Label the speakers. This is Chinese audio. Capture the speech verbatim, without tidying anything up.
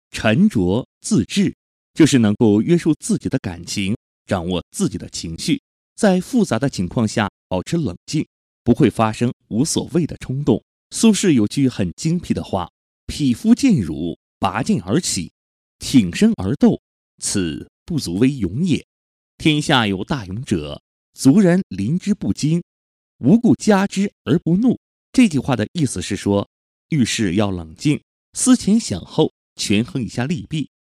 Speaker 1: 沉着自制，就是能够约束自己的感情，掌握自己的情绪，在复杂的情况下保持冷静，不会发生无所谓的冲动。苏轼有句很精辟的话：匹夫见辱，拔剑而起，挺身而斗，此不足为勇也。天下有大勇者，族人临之不惊，无故加之而不怒。这句话的意思是说，遇事要冷静，思前想后，权衡一下利弊，